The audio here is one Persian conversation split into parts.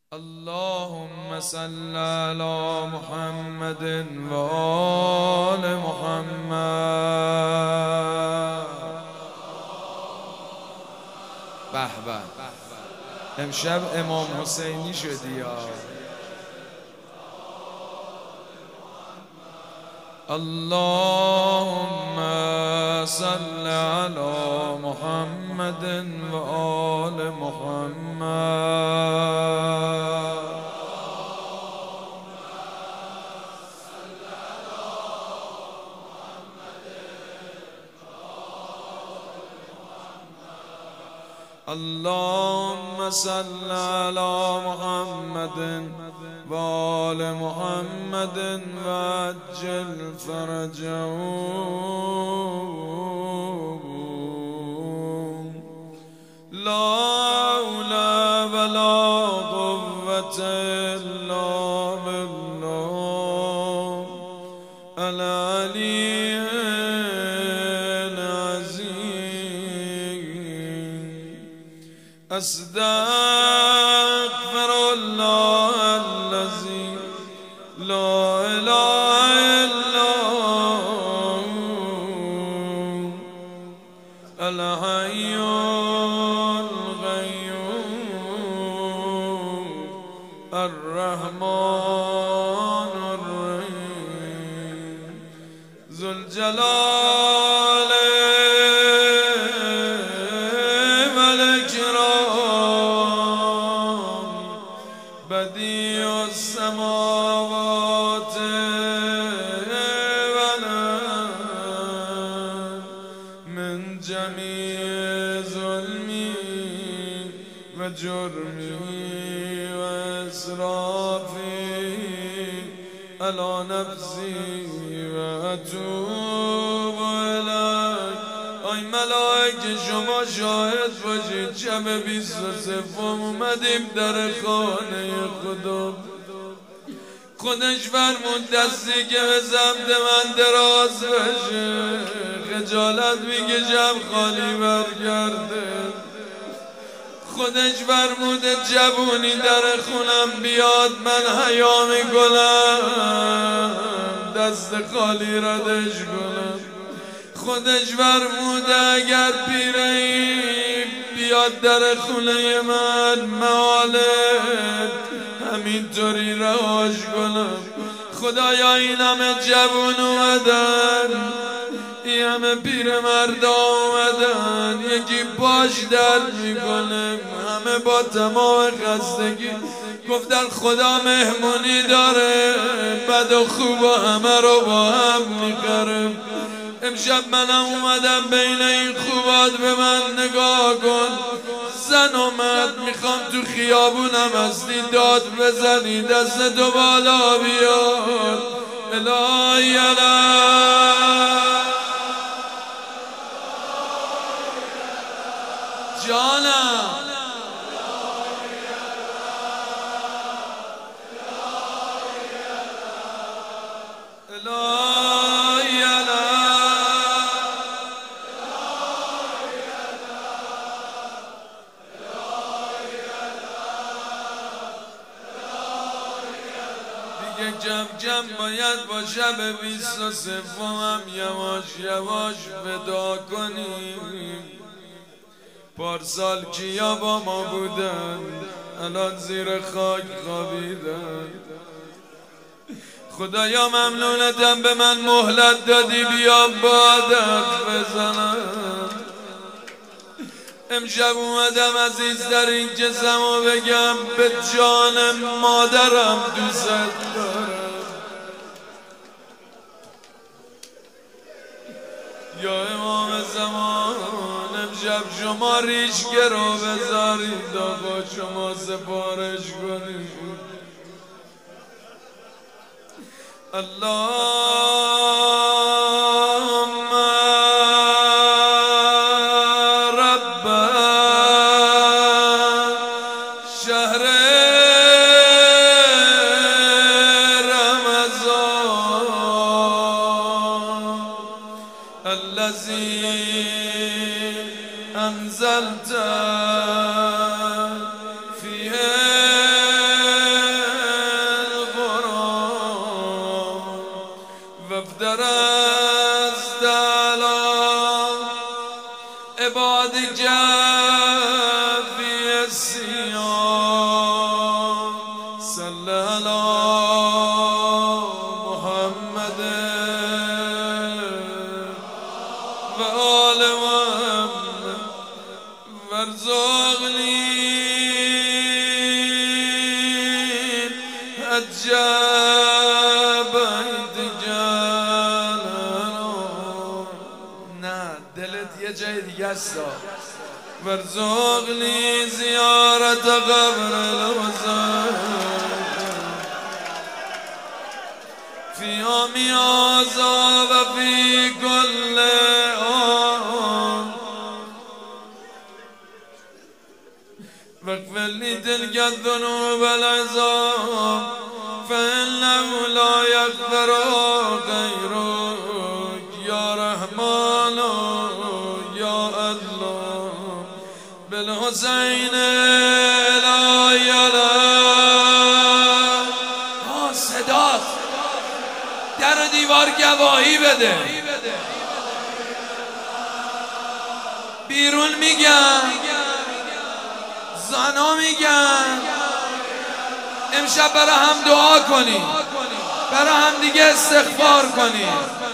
اللهم صل على محمد وآل محمد. به به، امشب امام حسینی شدی یا اللهم صل على محمد وآل محمد. اللهم صل على محمد وآل محمد وعجل فرجهم. لا حول ولا قوة إلا بالله العلي العظيم. أستغفر الله الذي لا إله إلا هو الحي القيوم الرحمن الرحيم ذو الجلال والإكرام بديع السماوات والأرض من جميع ظلمي وجرمي وإسرافي على نفسي وأتوب إليك. ای ملائکه شما شاهد باشید شب 23 اومدیم در خانه خدا. خودش فرمود دستی که به سمت من دراز بشه خجالت میکشم خالی برگرده. خودش فرموده جوونی در خونم بیاد من حیا میکنم دست خالی ردش کنم. خودش فرموده اگر پیری بیاد در خونه من محاله همینطوری رهاش کنم. خدایا این همه جوون اومدن، این همه پیر مردا اومدن، یکی باش درد میکنه، همه با تمام خستگی گفتن خدا مهمونی داره بد و خوب و همه رو با هم میخره. امشب منم اومدم بین این خوبات به من نگاه کن. زن و مرد میخوام تو خیابونم هستی داد بزنی دست تو بالا بیار. الهی جانم جمع جمع باید با شب 23 هم یواش یواش ودا کنیم. پارسال کیا با ما بودن الان زیر خاک خوابیدن. خدایا ممنونتم به من مهلت دادی بیام بادت بزنم. امشب اومدم عزیزترین کسمو بگم به جان مادرم دوست دارم. یا امام زمان امشب شما ریشگه رو بذارید تا با شما سپارش کنید. اللهم رب شهر رمضان الذي أنزلت فيه وارزقني عجب نه دلت یه جای دیگه است. وارزقني زیارت قبر الوزن في يوم هذا وفي كل آن واغفر لي تلك الذنوب العظام فإنه لا يغفر غيرك يا رحمن يا الله بالحسين لا يلام. صداست در دیوار گواهی بده. بیرون میگن، زنا میگن. امشب برای هم دعا کنی، برای هم دیگه استغفار کنی.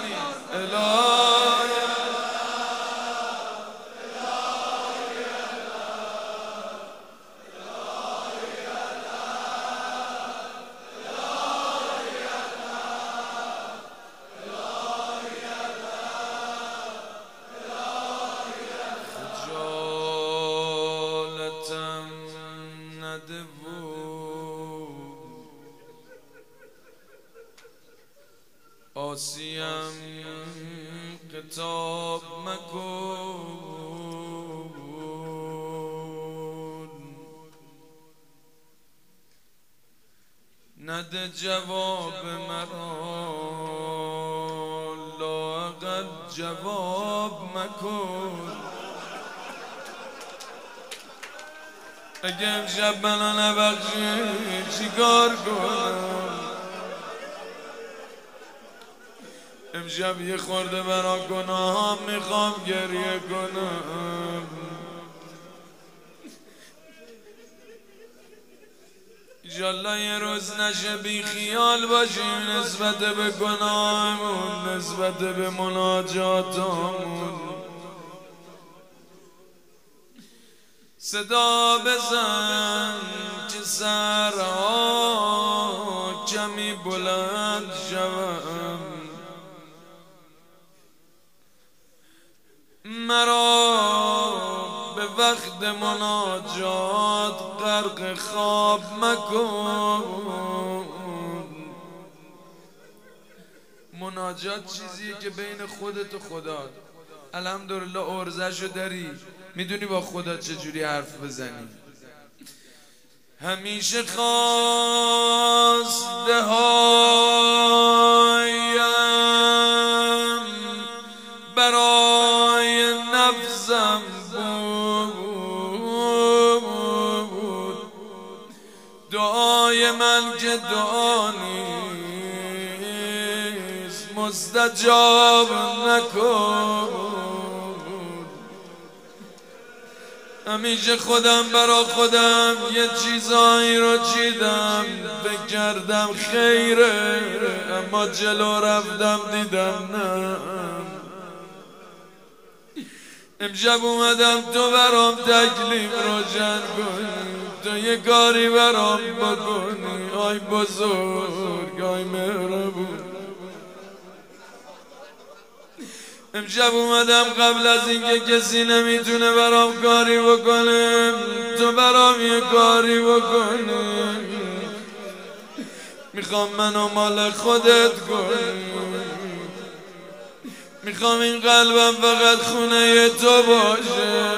آسیم کتاب مکن نده جواب مرا لااقل جواب مکن. اگه امشب منو نبخشی چیکار کنم؟ امشب یه خورده برا گناهام میخوام گریه کنم. ایشالله یه روز نشه بی خیال باشیم نسبت به گناهمون، نسبت به مناجاتمون. صدا بزن که سرها کمی بلند شوم، مرا به وقت مناجات غرق خواب مکن. مناجات چیزیه که بین خودت و خدا. الحمدلله ارزشو داری، میدونی با خدا چجوری حرف بزنی. همیشه خواسته هایم برای نفسم بود، دعای من که دعا نیست مستجاب نکن. همیشه خودم برا خودم یه چیزایی رو چیدم، فکر کردم خیره، اما جلو رفتم دیدم نه. امشب اومدم تو برام تکلیف روشن کنی، تو یه کاری برام بکنی. آی بزرگ، آی مهربون. امشب اومدم قبل از اینکه کسی نمیتونه برام کاری بکنه تو برام یه کاری بکنی. میخوام منو مال خودت کنی، میخوام این قلبم فقط خونه تو باشه،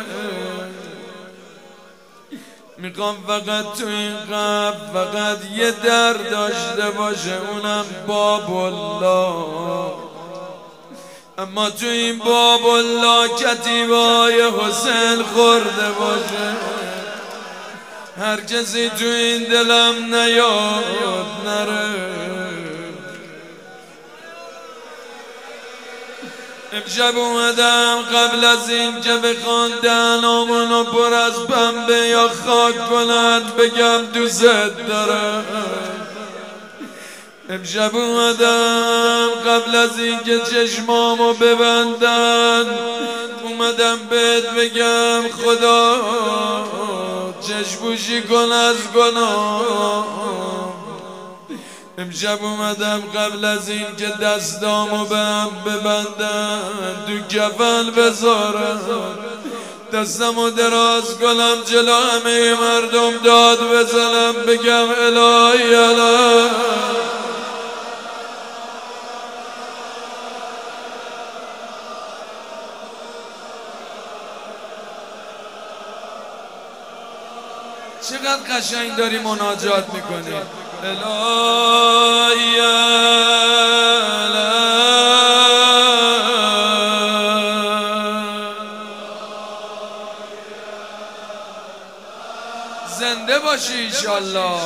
میخوام فقط تو این قلب فقط یه در داشته باشه، اونم باب الله. اما تو این باب الله کتیبای حسین خورده باشه. هر کسی تو این دلم نیاد نره. امشب اومدم قبل از این که بخوان دهنامونو پر از پنبه یا خاک کنند بگم دوست دارم. امشب اومدم قبل از اینکه چشمامو ببندن، اومدم بهت بگم خدا چشموشی کن از گناه. امشب اومدم قبل از این که دستامو به هم ببندن تو کفن بذارم، دستمو دراز کنم جلو همه مردم داد بزنم بگم الهی الهی. چقدر قشنگ داری مناجات میکنی. الهی زنده باشی انشالله.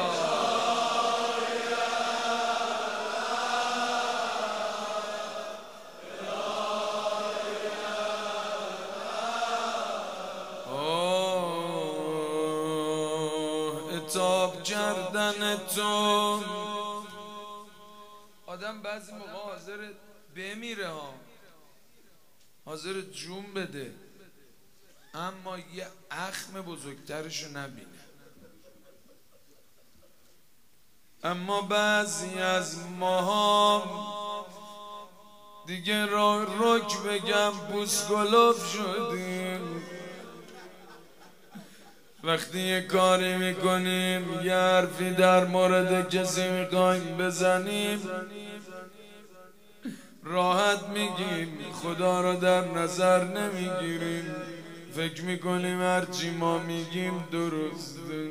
اتاب کردن تو آدم بعضی موقع حاضر بمیره ها، حاضر جون بده، اما یه اخم بزرگترشو نبینه. اما بعضی از ماها دیگه رک بگم بوسگلوف شدیم. وقتی یه کاری میکنیم یه حرفی در مورد کسی میخوایم بزنیم، راحت میگیم، خدا رو در نظر نمیگیریم، فکر میکنیم هرچی ما میگیم درسته.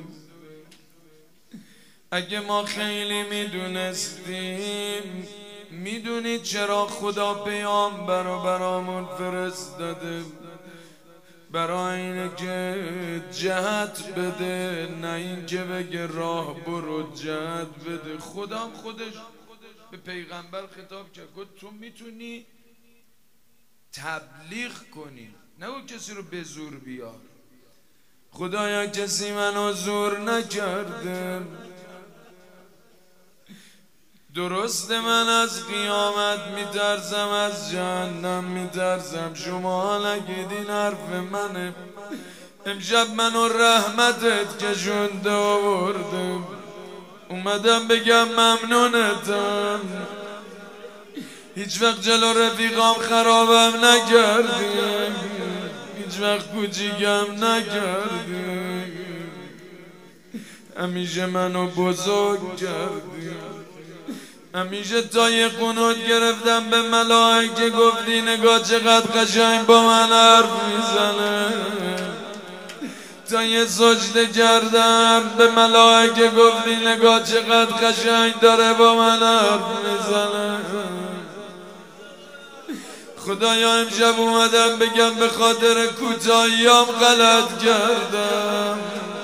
اگه ما خیلی میدونستیم، میدونید چرا خدا پیامبر رو برامون فرستاده؟ برای اینه که جهت بده، نه این که بگه راه برو جهت بده. خدا خودش به پیغمبر خطاب کرد، گفت تو میتونی تبلیغ کنی، نه او کسی رو به زور بیار. خدایا کسی منو زور نکرده. درسته من از قیامت میترسم، از جهنم میترسم، شما نگیدین حرف منه. امشب منو رحمتت کشونده آورده، اومدم بگم ممنونتم. هیچ وقت جلو رفیقام خرابم نکردی، هیچ وقت کوچیکم نکردی، همیشه منو بزرگ کردی. همیشه تا یه قنوت گرفتم به ملائکه، گفتی نگاه چقدر قشنگ با من حرف میزنه. تا یه سجده کردم به ملائکه، گفتی نگاه چقدر قشنگ داره با من حرف میزنه. خدایا امشب اومدم بگم به خاطر کوتاهیام غلط کردم.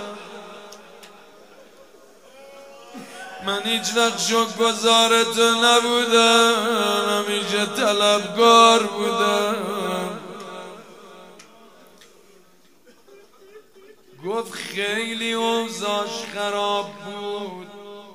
من هیچ وقت شکرگزار تو نبودم، همیشه طلبکار بودم. گفت خیلی اوضاعش خراب بود،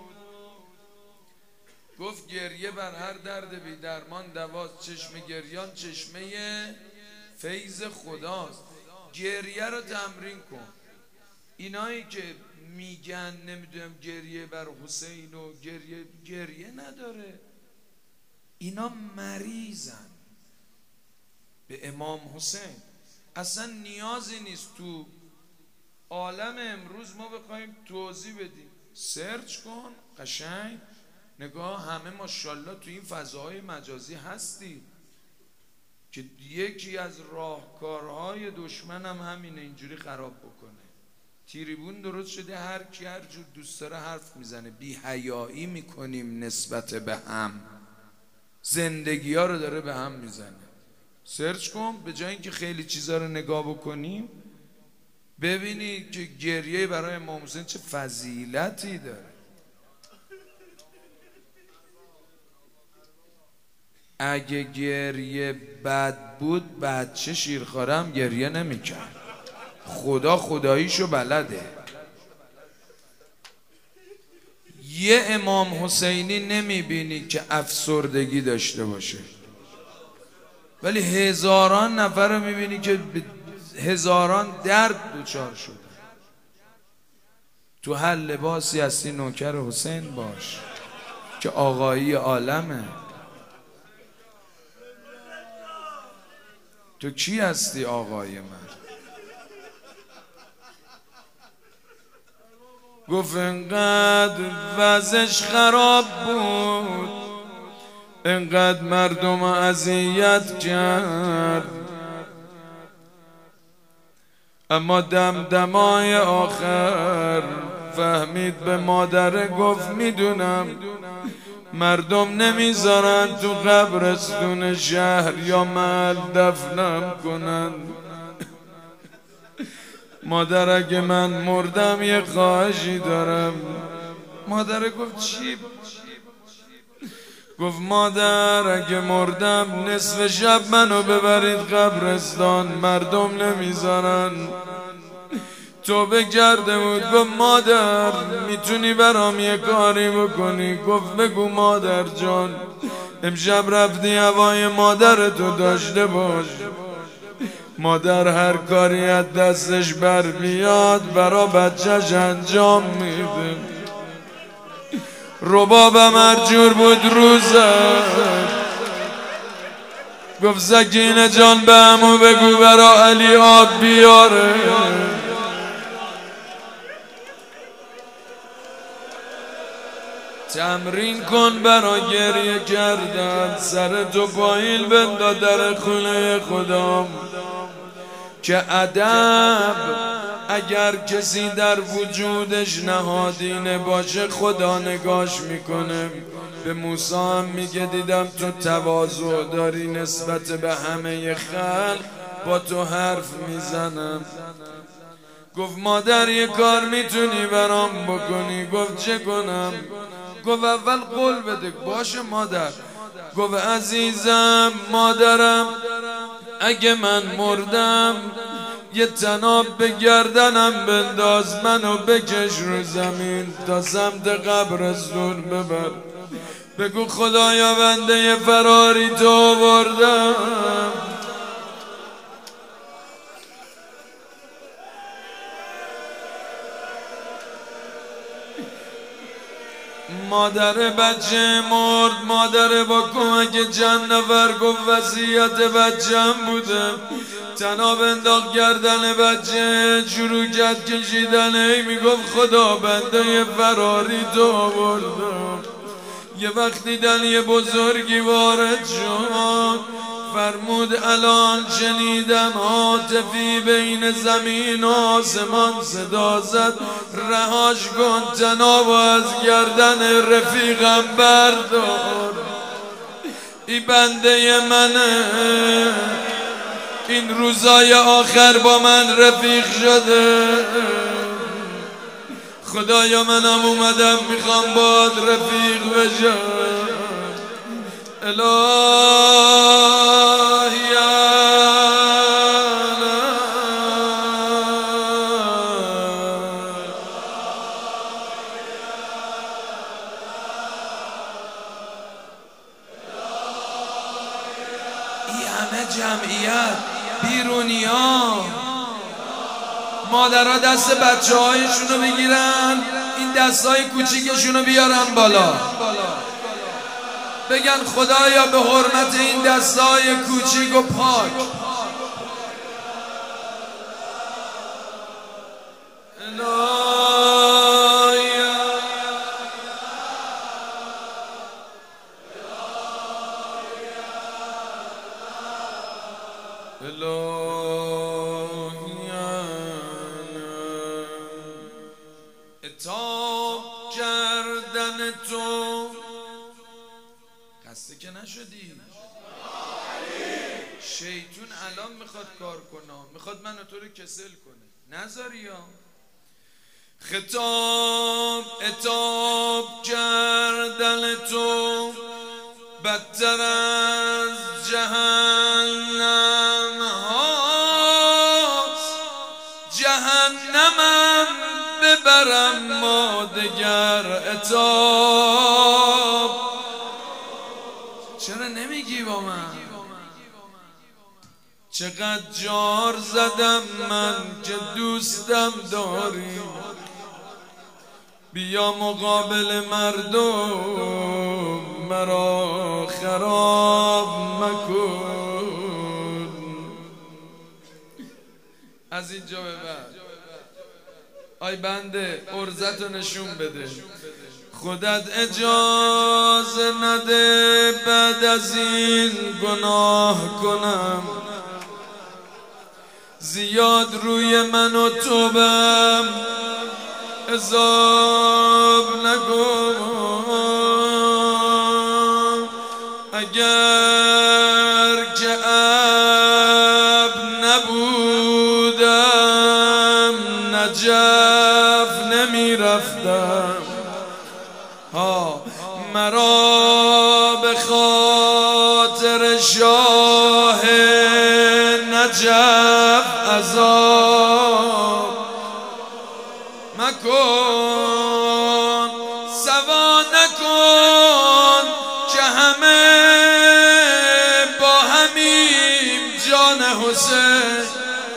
گفت گریه بر هر درد بی درمان دواست، چشم گریان چشمه فیض خداست. گریه رو تمرین کن. اینایی که میگن نمیدونم گریه بر حسین و گریه نداره، اینا مریضن به امام حسین. اصلا نیازی نیست تو عالم امروز ما بخوایم توضیح بدیم. سرچ کن قشنگ نگاه، همه ماشاءالله تو این فضاهای مجازی هستی که یکی از راهکارهای دشمنم همینه، اینجوری خراب بکنه. تریبون درست شده، هر کی هر جور دوست داره حرف میزنه، بی حیایی میکنیم نسبت به هم، زندگی ها رو داره به هم میزنه. سرچ کن، به جای اینکه خیلی چیزا رو نگاه بکنیم ببینی که گریه برای امام حسین چه فضیلتی داره. اگه گریه بد بود بچه شیرخوارم گریه نمیکرد. خدا خداییشو بلده. یه امام حسینی نمیبینی که افسردگی داشته باشه، ولی هزاران نفر رو میبینی که هزاران درد دوچار شده. تو هر لباسی هستی نوکر حسین باش که آقایی عالمه. تو کی هستی آقای من؟ گفت انقدر وضعش خراب بود، انقدر مردم اذیت کرد، اما دمدمای آخر فهمید به مادره، گفت میدونم مردم نمیذارن تو قبرستون شهر یا محل دفنم کنن. مادر اگه من مردم یه خواهشی دارم. مادر گفت چی؟ گفت مادر اگه مردم نصف شب منو ببرید قبرستان، مردم نمیذارن. توبه کرده بود. گفت مادر میتونی برام یه کاری بکنی؟ گفت بگو مادر جان. امشب رفتی هوای مادر تو داشته باش. مادر هر کاری از دستش بر بیاد برا بچهش انجام میده. ربابم هر جور بود روزم. گفت سکینه جان به عمو بگو برا علی آب بیاره. تمرین کن برا گریه کردن. سر تو پایین بندا در خونه خدا که ادب اگر کسی در وجودش نهادینه باشه خدا نگاش میکنه. به موسی هم میگه دیدم تو تواضع داری نسبت به همه خلق، با تو حرف میزنم. گفت مادر یه کار میتونی برام بکنی؟ گفت چه کنم؟ گفت اول قول بده. باشه مادر. گفت عزیزم مادرم اگه من مردم یه طناب به گردنم بنداز، منو بکش رو زمین تا سمت قبرستون ببر. بگو خدایا بنده یه فراری تو آوردم. مادر بچه مرد. مادر با کمک چند نفر گفت وصیت بچه‌م بوده. طناب انداخت گردن بچه، شروع کرد کشیدن. ای میگفت خدا بنده یه فراری تو آوردم. یه وقت دیدن یه بزرگی وارد شد، فرمود الان شنیدم هاتفی بین زمین و آسمان صدا زد، رهاش کن طناب از گردن رفیقم بردار. ای بنده منه این روزای آخر با من رفیق شده. خدایا منم اومدم میخوام باد رفیق بشم. الهی این همه جمعیت بیرونیا، مادرها دست بچه هایشونو بگیرن، این دستای کوچیکشونو بیارن بالا، بگن خدایا به حرمت این دستای کوچیک و پاک اتاب کردن تو خسته که نشدی؟ شیطون الان میخواد کار کنه، میخواد من و تو رو کسل کنه، نذاری یا خطاب اتاب کردن تو بدتر از جهنم هاست. جهنمم ببرم ما دگر عتاب. چرا نمیگی با من؟ چقدر جار زدم من که دوستم داری، بیا مقابل مردم مرا خراب مکن. از اینجا به بعد آی بنده عرضتو نشون بده، خودت اجازه نده بعد از این گناه کنم، زیاد روی من و توبم عذاب نکن. اگر که اب نبودم نجف نمیرفتم، مرا به خاطر شاه نجف عذاب مکن. سوا نکن که همه با همیم جان حسین.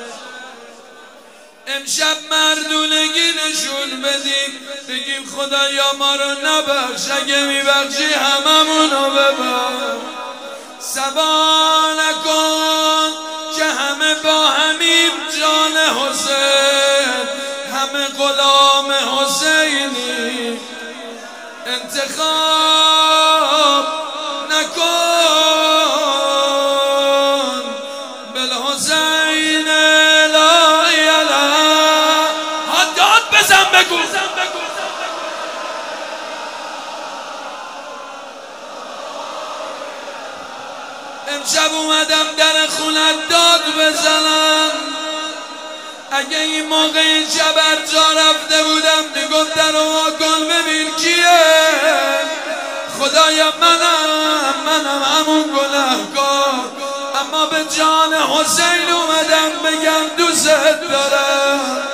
امشب مردونگی نشون بدیم، بگیم خدایا ما رو نبخش، اگه میبخشی هممونو ببخش. سوا نکن که همه با همیم جان حسین، همه غلام حسینی، انتخاب نکن بالحسین لا اله. داد بزن بگو امشب اومدم در خونت داد بزنم. اگه این موقع این شب جا رفته بودم میگفت در رو کن ببین کیه. خدایا منم همون گناهکار، اما به جان حسین اومدم بگم دوست دارم.